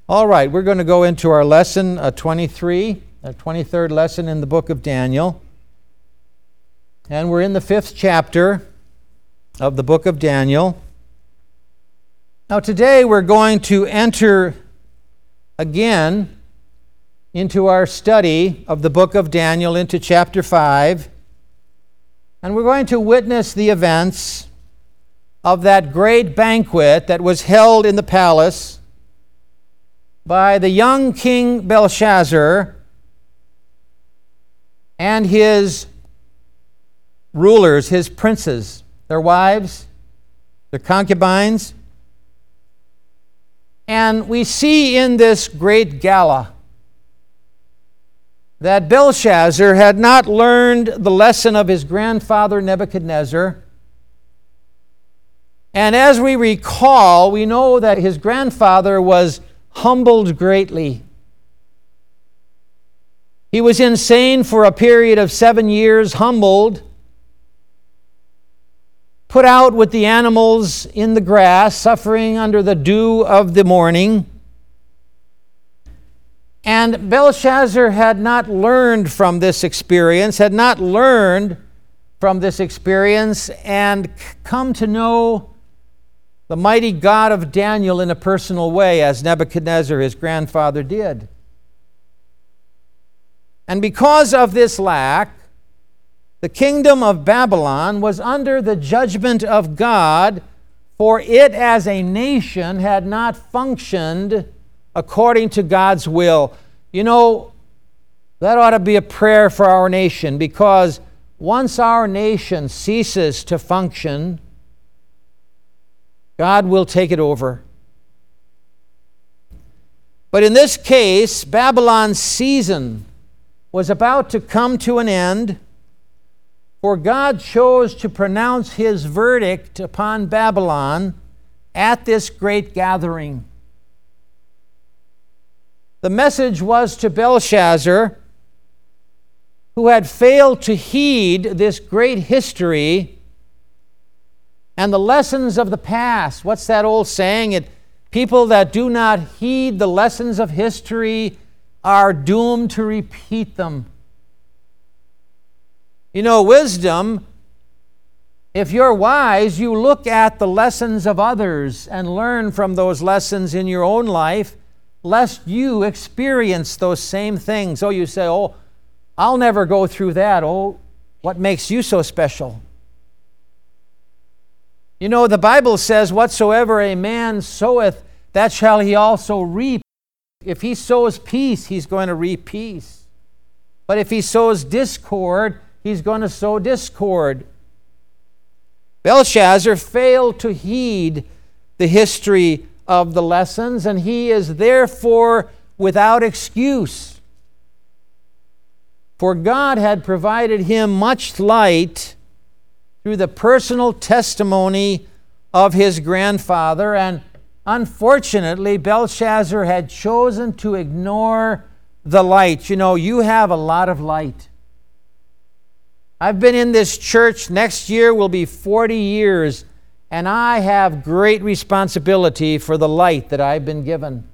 All right, we're going to go into our lesson 23, our 23rd lesson in the book of Daniel. And we're in the 5th chapter of the book of Daniel. Now today we're going to enter again into our study of the book of Daniel into chapter 5. And we're going to witness the events of that great banquet that was held in the palace by the young King Belshazzar and his rulers, his princes, their wives, their concubines. And we see in this great gala that Belshazzar had not learned the lesson of his grandfather Nebuchadnezzar. And as we recall, we know that his grandfather was humbled greatly. He was insane for a period of 7 years, humbled, put out with the animals in the grass, suffering under the dew of the morning. And Belshazzar had not learned from this experience, and come to know the mighty God of Daniel in a personal way, as Nebuchadnezzar, his grandfather, did. And because of this lack, the kingdom of Babylon was under the judgment of God, for it as a nation had not functioned according to God's will. You know, that ought to be a prayer for our nation, because once our nation ceases to function, God will take it over. But in this case, Babylon's season was about to come to an end, for God chose to pronounce his verdict upon Babylon at this great gathering. The message was to Belshazzar, who had failed to heed this great history and the lessons of the past. What's that old saying? People that do not heed the lessons of history are doomed to repeat them. You know, wisdom, if you're wise, you look at the lessons of others and learn from those lessons in your own life, lest you experience those same things. Oh, you say, oh, I'll never go through that. Oh, what makes you so special? You know, the Bible says, whatsoever a man soweth, that shall he also reap. If he sows peace, he's going to reap peace. But if he sows discord, he's going to sow discord. Belshazzar failed to heed the history of the lessons, and he is therefore without excuse. For God had provided him much light through the personal testimony of his grandfather, and unfortunately, Belshazzar had chosen to ignore the light. You know, you have a lot of light. I've been in this church. Next year will be 40 years, and I have great responsibility for the light that I've been given.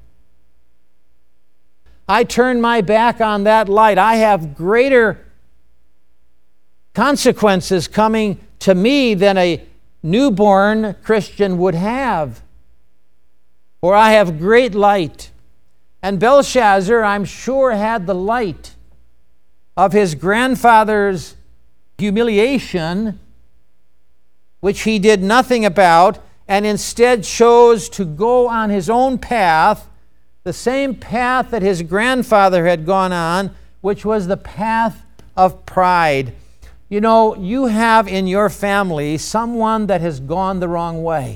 I turn my back on that light, I have greater consequences coming to me than a newborn Christian would have. For I have great light. And Belshazzar, I'm sure, had the light of his grandfather's humiliation, which he did nothing about, and instead chose to go on his own path, the same path that his grandfather had gone on, which was the path of pride. You know, you have in your family someone that has gone the wrong way.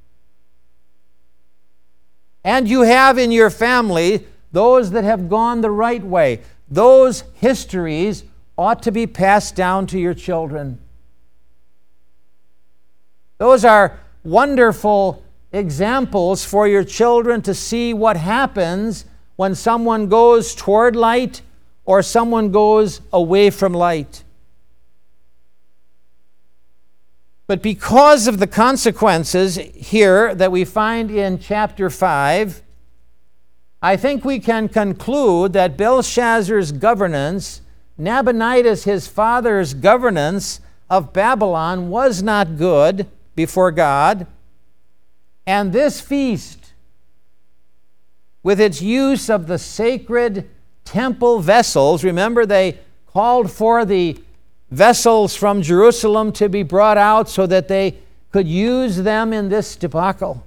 And you have in your family those that have gone the right way. Those histories ought to be passed down to your children. Those are wonderful examples for your children to see what happens when someone goes toward light or someone goes away from light. But because of the consequences here that we find in chapter 5, I think we can conclude that Belshazzar's governance, Nabonidus, his father's governance of Babylon, was not good before God. And this feast, with its use of the sacred temple vessels, remember they called for the vessels from Jerusalem to be brought out so that they could use them in this debacle.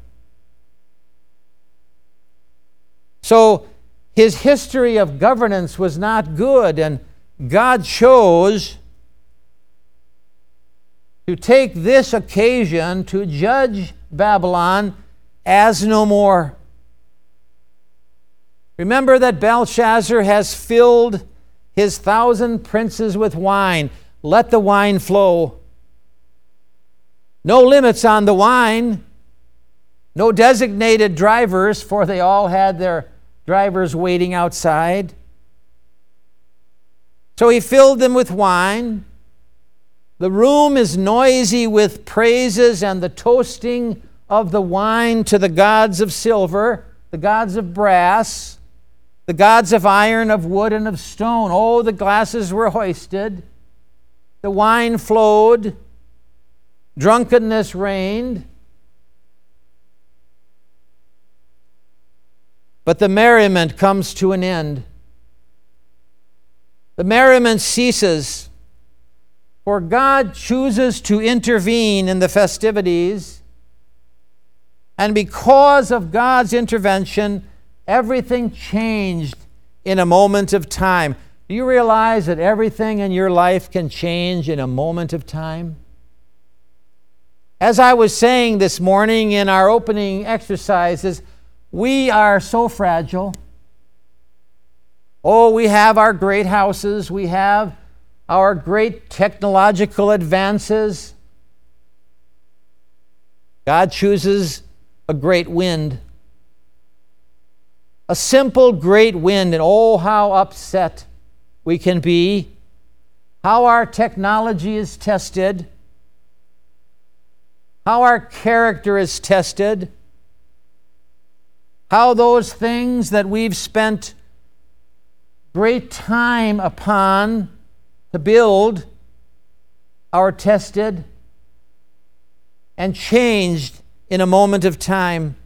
So his history of governance was not good, and God chose to take this occasion to judge Babylon as no more. Remember that Belshazzar has filled his 1,000 princes with wine. Let the wine flow. No limits on the wine. No designated drivers, for they all had their drivers waiting outside. So he filled them with wine. The room is noisy with praises and the toasting of the wine to the gods of silver, the gods of brass, the gods of iron, of wood, and of stone. Oh, the glasses were hoisted. The wine flowed. Drunkenness reigned. But the merriment comes to an end. The merriment ceases, for God chooses to intervene in the festivities, and because of God's intervention, everything changed in a moment of time. Do you realize that everything in your life can change in a moment of time? As I was saying this morning in our opening exercises, we are so fragile. Oh, we have our great houses. We have our great technological advances. God chooses a great wind. A simple great wind, and oh, how upset we can be. How our technology is tested. How our character is tested. How those things that we've spent great time upon to build are tested and changed in a moment of time.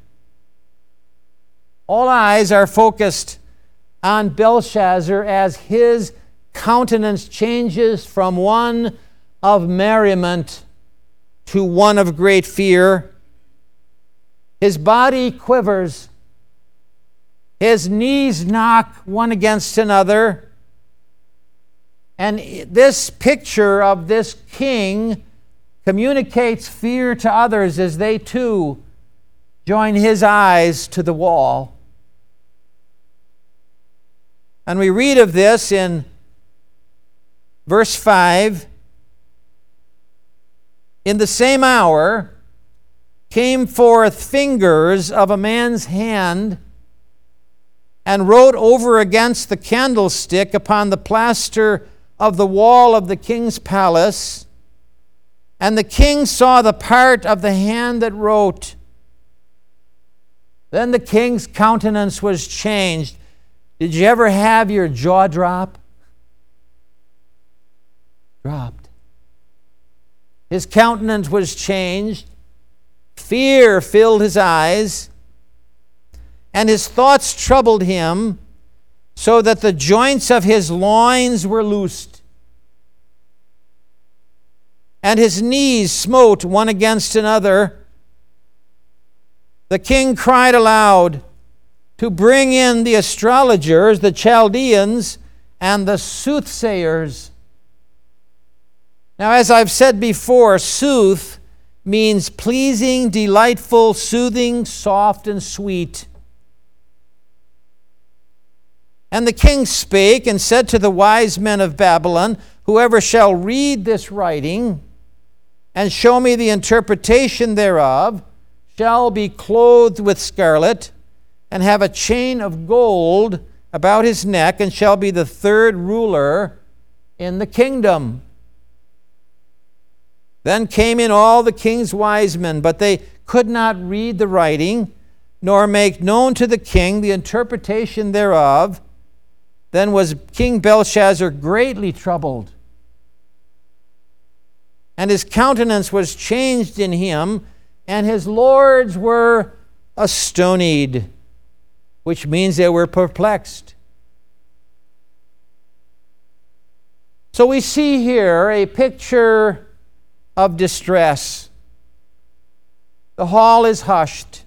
All eyes are focused on Belshazzar as his countenance changes from one of merriment to one of great fear. His body quivers. His knees knock one against another. And this picture of this king communicates fear to others as they too join his eyes to the wall. And we read of this in verse 5. In the same hour came forth fingers of a man's hand and wrote over against the candlestick upon the plaster of the wall of the king's palace. And the king saw the part of the hand that wrote. Then the king's countenance was changed. Did you ever have your jaw drop? Dropped. His countenance was changed. Fear filled his eyes. And his thoughts troubled him, so that the joints of his loins were loosed. And his knees smote one against another. The king cried aloud to bring in the astrologers, the Chaldeans, and the soothsayers. Now, as I've said before, sooth means pleasing, delightful, soothing, soft, and sweet. And the king spake and said to the wise men of Babylon, whoever shall read this writing and show me the interpretation thereof shall be clothed with scarlet and have a chain of gold about his neck and shall be the third ruler in the kingdom. Then came in all the king's wise men, but they could not read the writing, nor make known to the king the interpretation thereof. Then was King Belshazzar greatly troubled, and his countenance was changed in him, and his lords were astonied, which means they were perplexed. So we see here a picture of distress. The hall is hushed.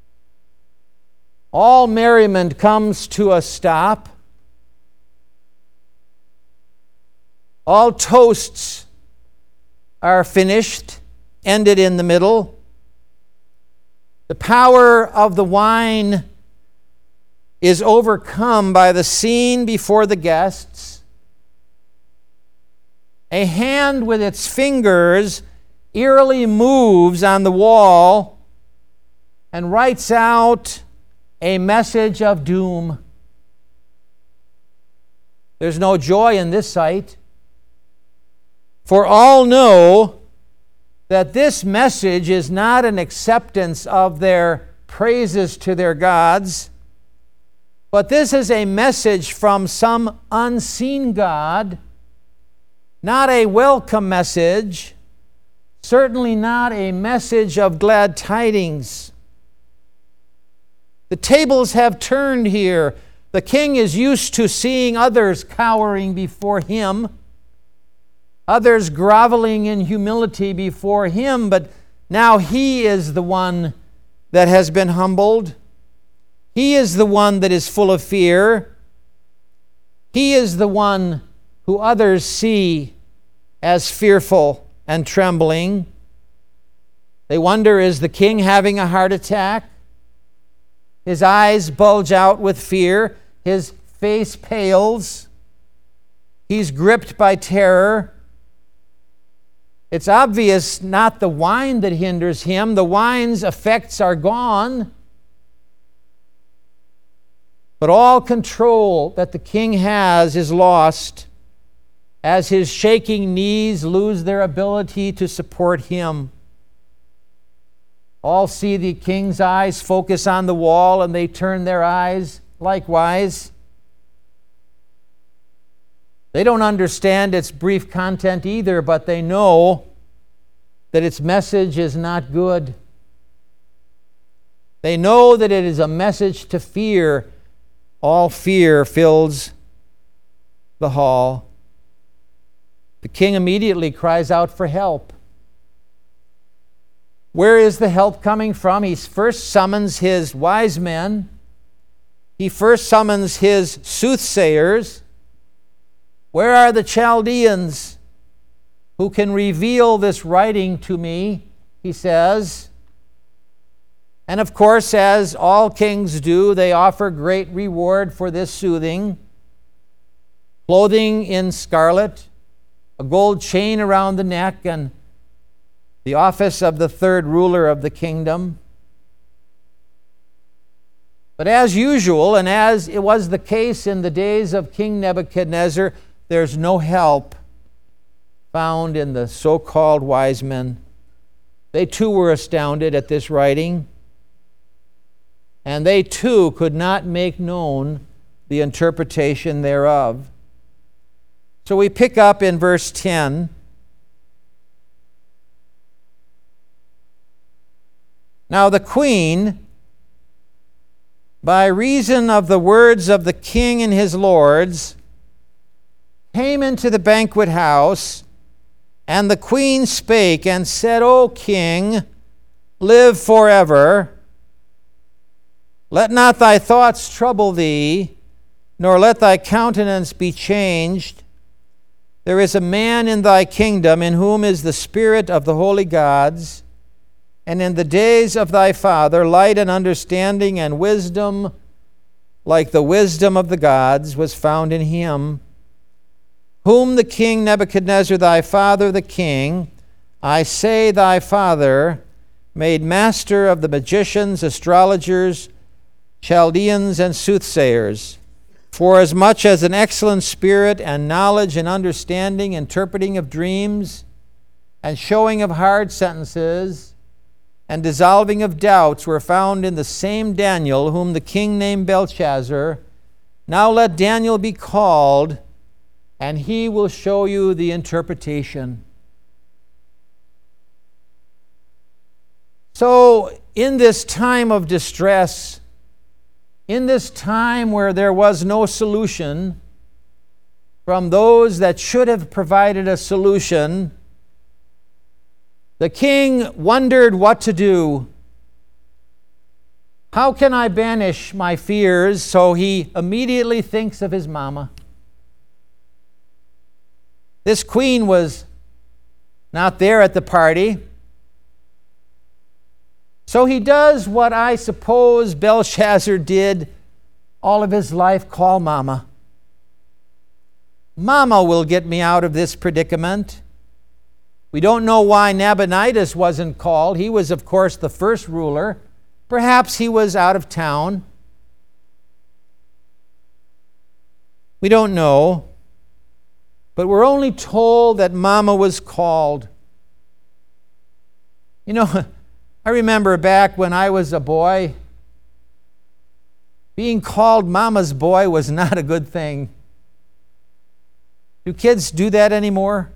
All merriment comes to a stop. All toasts are finished, ended in the middle. The power of the wine is overcome by the scene before the guests. A hand with its fingers eerily moves on the wall and writes out a message of doom. There's no joy in this sight, for all know that this message is not an acceptance of their praises to their gods, but this is a message from some unseen God, not a welcome message, certainly not a message of glad tidings. The tables have turned here. The king is used to seeing others cowering before him, others groveling in humility before him, but now he is the one that has been humbled. He is the one that is full of fear. He is the one who others see as fearful and trembling. They wonder, is the king having a heart attack? His eyes bulge out with fear. His face pales. He's gripped by terror. It's obvious not the wine that hinders him. The wine's effects are gone. But all control that the king has is lost as his shaking knees lose their ability to support him. All see the king's eyes focus on the wall, and they turn their eyes likewise. They don't understand its brief content either, but they know that its message is not good. They know that it is a message to fear. All fear fills the hall. The king immediately cries out for help. Where is the help coming from? He first summons his wise men. He first summons his soothsayers. Where are the Chaldeans who can reveal this writing to me? He says. And of course, as all kings do, they offer great reward for this soothing. Clothing in scarlet, a gold chain around the neck, and the office of the third ruler of the kingdom. But as usual, and as it was the case in the days of King Nebuchadnezzar, there's no help found in the so-called wise men. They too were astounded at this writing, and they too could not make known the interpretation thereof. So we pick up in verse 10. Now the queen, by reason of the words of the king and his lords, came into the banquet house, and the queen spake and said, O king, live forever. Let not thy thoughts trouble thee, nor let thy countenance be changed. There is a man in thy kingdom in whom is the spirit of the holy gods, and in the days of thy father light and understanding and wisdom, like the wisdom of the gods, was found in him, whom the king Nebuchadnezzar thy father the king, I say thy father, made master of the magicians, astrologers, Chaldeans, and soothsayers, for as much as an excellent spirit and knowledge and understanding, interpreting of dreams, and showing of hard sentences, and dissolving of doubts were found in the same Daniel, whom the king named Belshazzar. Now let Daniel be called, and he will show you the interpretation. So, in this time of distress, in this time where there was no solution from those that should have provided a solution, the king wondered what to do. How can I banish my fears? So he immediately thinks of his mama. This queen was not there at the party. So he does what I suppose Belshazzar did all of his life, call Mama. Mama will get me out of this predicament. We don't know why Nabonidus wasn't called. He was, of course, the first ruler. Perhaps he was out of town. We don't know. But we're only told that Mama was called. You know, I remember back when I was a boy, being called Mama's boy was not a good thing. Do kids do that anymore?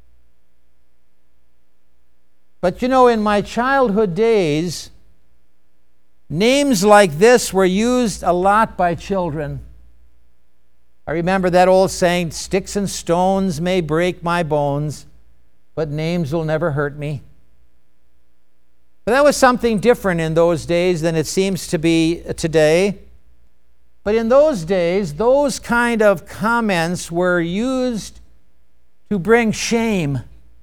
But you know, in my childhood days, names like this were used a lot by children. I remember that old saying, "Sticks and stones may break my bones, but names will never hurt me." But that was something different in those days than it seems to be today. But in those days, those kind of comments were used to bring shame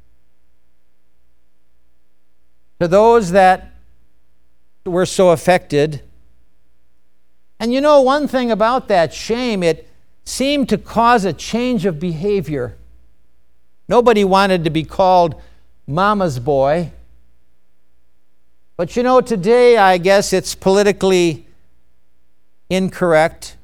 to those that were so affected. And you know, one thing about that shame, it seemed to cause a change of behavior. Nobody wanted to be called Mama's boy. But you know, today I guess it's politically incorrect.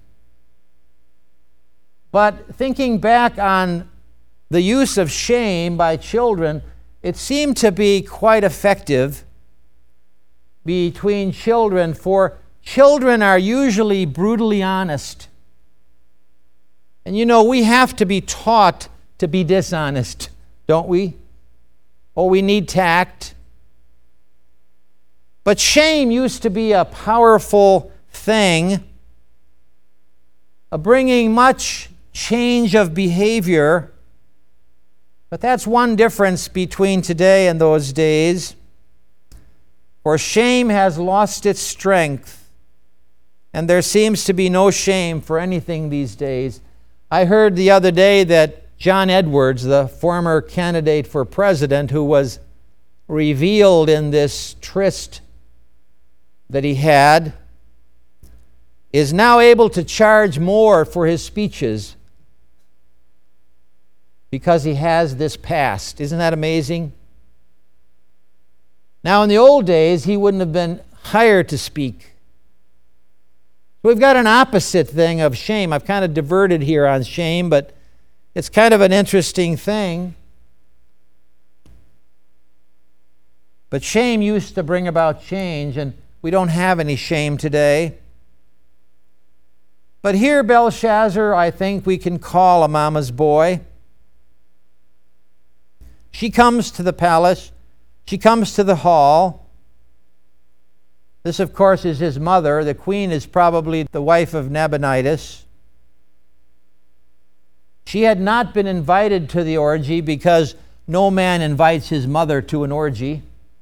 But thinking back on the use of shame by children, it seemed to be quite effective between children, for children are usually brutally honest. And you know, we have to be taught to be dishonest, don't we? Oh, we need tact. But shame used to be a powerful thing, bringing much change of behavior. But that's one difference between today and those days. For shame has lost its strength, and there seems to be no shame for anything these days. I heard the other day that John Edwards, the former candidate for president who was revealed in this tryst that he had, is now able to charge more for his speeches because he has this past. Isn't that amazing? Now, in the old days, he wouldn't have been hired to speak. We've got an opposite thing of shame. I've kind of diverted here on shame, but it's kind of an interesting thing. But shame used to bring about change, and we don't have any shame today. But here, Belshazzar, I think we can call a mama's boy. She comes to the palace. She comes to the hall. This, of course, is his mother. The queen is probably the wife of Nabonidus. She had not been invited to the orgy because no man invites his mother to an orgy.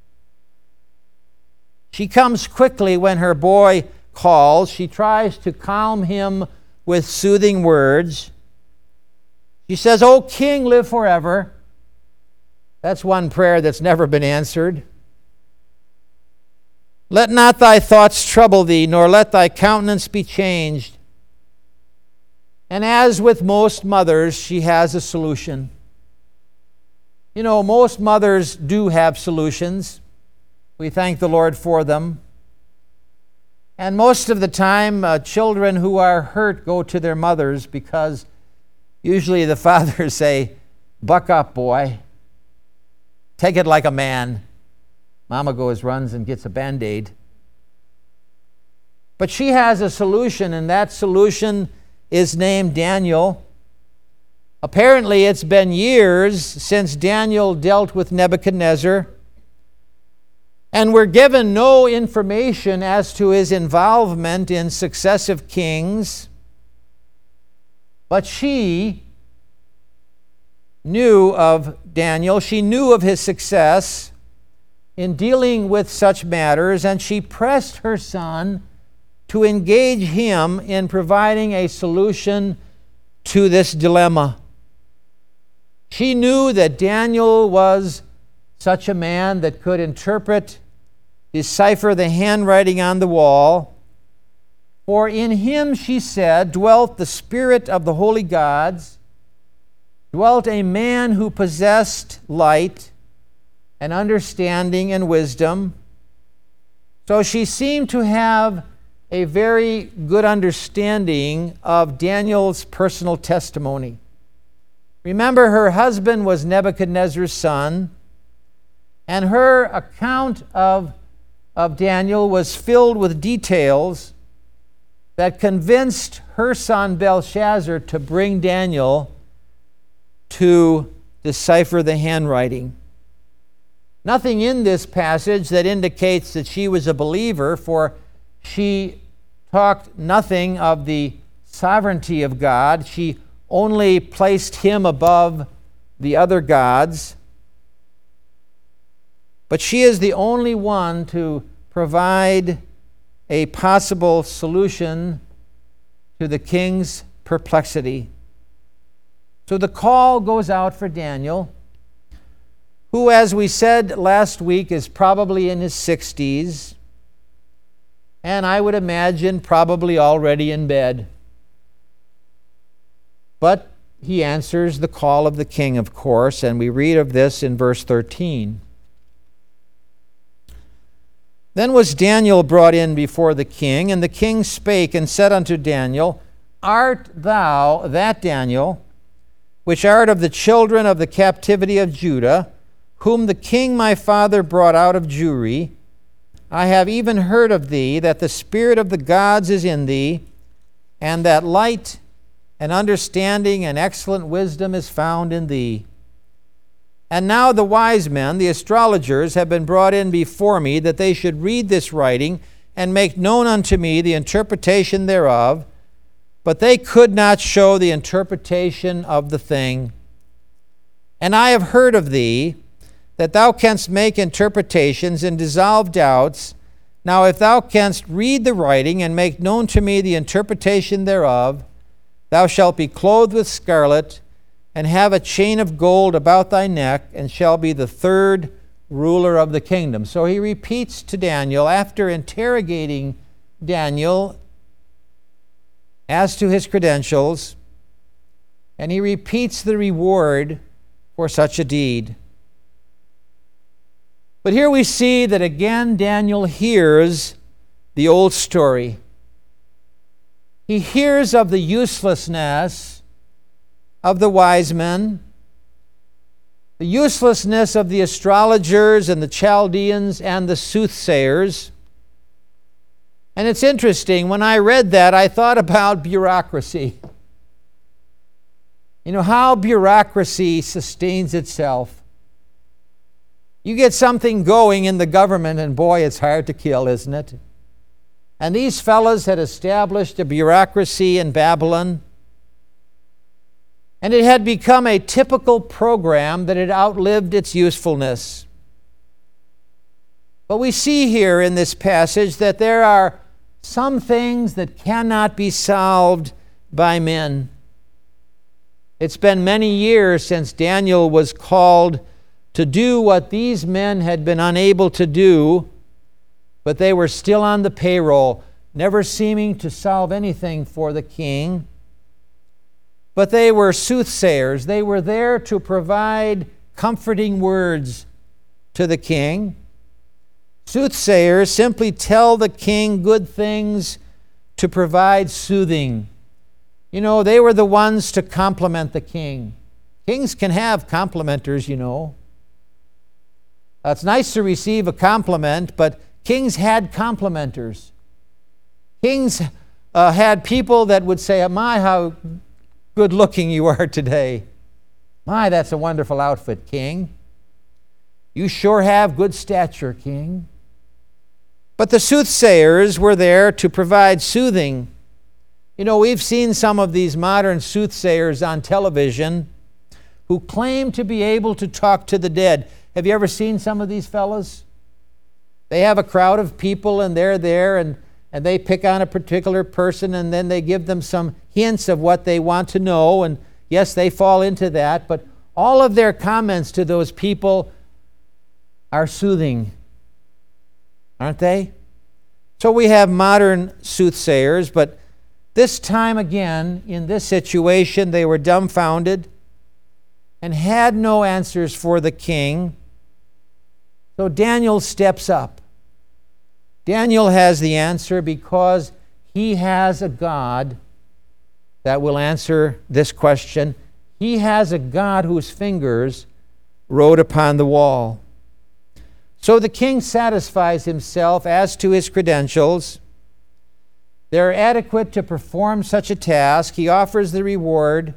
She comes quickly when her boy calls. She tries to calm him with soothing words. She says, "O king, live forever." That's one prayer that's never been answered. "Let not thy thoughts trouble thee, nor let thy countenance be changed." And as with most mothers, she has a solution. You know, most mothers do have solutions. We thank the Lord for them. And most of the time, children who are hurt go to their mothers because usually the fathers say, "Buck up, boy. Take it like a man. Mama goes, runs, and gets a Band-Aid. But she has a solution, and that solution is named Daniel. Apparently, it's been years since Daniel dealt with Nebuchadnezzar, and we're given no information as to his involvement in successive kings. But she knew of Daniel. She knew of his success in dealing with such matters, and she pressed her son to engage him in providing a solution to this dilemma. She knew that Daniel was such a man that could interpret, decipher the handwriting on the wall. For in him, she said, dwelt the spirit of the holy gods, dwelt a man who possessed light and understanding and wisdom. So she seemed to have a very good understanding of Daniel's personal testimony. Remember, her husband was Nebuchadnezzar's son, and her account of Daniel was filled with details that convinced her son Belshazzar to bring Daniel to decipher the handwriting. Nothing in this passage that indicates that she was a believer, for she talked nothing of the sovereignty of God. She only placed him above the other gods. But she is the only one to provide a possible solution to the king's perplexity. So the call goes out for Daniel, who, as we said last week, is probably in his 60s, and I would imagine probably already in bed. But he answers the call of the king, of course, and we read of this in verse 13. Then was Daniel brought in before the king, and the king spake and said unto Daniel, Art thou that Daniel, which art of the children of the captivity of Judah, whom the king my father brought out of Jewry? I have even heard of thee, that the spirit of the gods is in thee, and that light and understanding and excellent wisdom is found in thee. And now the wise men, the astrologers, have been brought in before me, that they should read this writing and make known unto me the interpretation thereof. But they could not show the interpretation of the thing. And I have heard of thee, that thou canst make interpretations and dissolve doubts. Now if thou canst read the writing and make known to me the interpretation thereof, thou shalt be clothed with scarlet, and have a chain of gold about thy neck, and shall be the third ruler of the kingdom. So he repeats to Daniel, after interrogating Daniel as to his credentials, and he repeats the reward for such a deed. But here we see that again Daniel hears the old story. He hears of the uselessness of the wise men, the uselessness of the astrologers and the Chaldeans and the soothsayers. And it's interesting, when I read that, I thought about bureaucracy. You know, how bureaucracy sustains itself. You get something going in the government, and boy, it's hard to kill, isn't it? And these fellows had established a bureaucracy in Babylon, and it had become a typical program that had outlived its usefulness. But we see here in this passage that there are some things that cannot be solved by men. It's been many years since Daniel was called to do what these men had been unable to do, but they were still on the payroll, never seeming to solve anything for the king. But they were soothsayers. They were there to provide comforting words to the king. Soothsayers simply tell the king good things to provide soothing. You know, they were the ones to compliment the king. Kings can have complimenters, you know. It's nice to receive a compliment, but kings had complimenters. Kings had people that would say, "My, how good looking you are today. My, that's a wonderful outfit, King. You sure have good stature, King." But the soothsayers were there to provide soothing. You know, we've seen some of these modern soothsayers on television who claim to be able to talk to the dead. Have you ever seen some of these fellas? They have a crowd of people and they're there and they pick on a particular person and then they give them some hints of what they want to know. And yes, they fall into that, but all of their comments to those people are soothing, aren't they? So we have modern soothsayers, but this time again, in this situation, they were dumbfounded and had no answers for the king. So Daniel steps up. Daniel has the answer because he has a God that will answer this question. He has a God whose fingers wrote upon the wall. So the king satisfies himself as to his credentials. They're adequate to perform such a task. He offers the reward.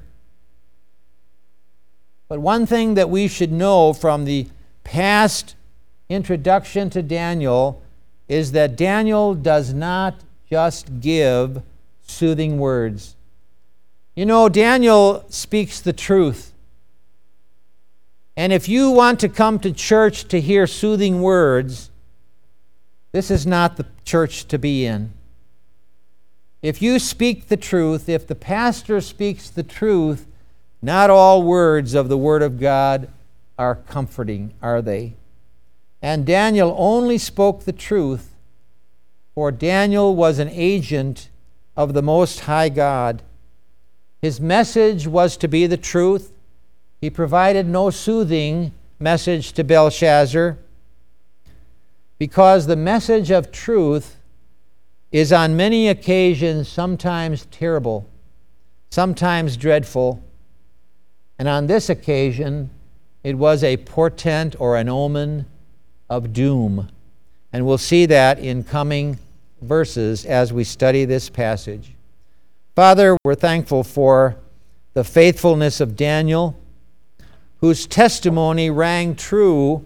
But one thing that we should know from the past introduction to Daniel is that Daniel does not just give soothing words. You know, Daniel speaks the truth. And if you want to come to church to hear soothing words, this is not the church to be in. If you speak the truth, if the pastor speaks the truth, not all words of the Word of God are comforting, are they? And Daniel only spoke the truth, for Daniel was an agent of the Most High God. His message was to be the truth. He provided no soothing message to Belshazzar, because the message of truth is on many occasions sometimes terrible, sometimes dreadful, and on this occasion it was a portent or an omen of doom. And we'll see that in coming verses as we study this passage. Father, we're thankful for the faithfulness of Daniel, whose testimony rang true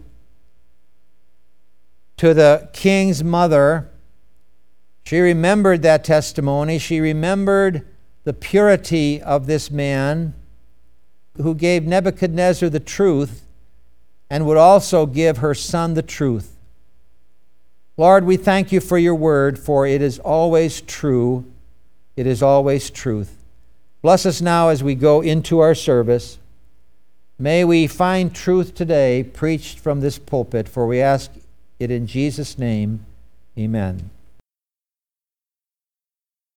to the king's mother. She remembered that testimony. She remembered the purity of this man who gave Nebuchadnezzar the truth and would also give her son the truth. Lord, we thank you for your word, for it is always true. It is always truth. Bless us now as we go into our service. May we find truth today preached from this pulpit, for we ask it in Jesus' name. Amen.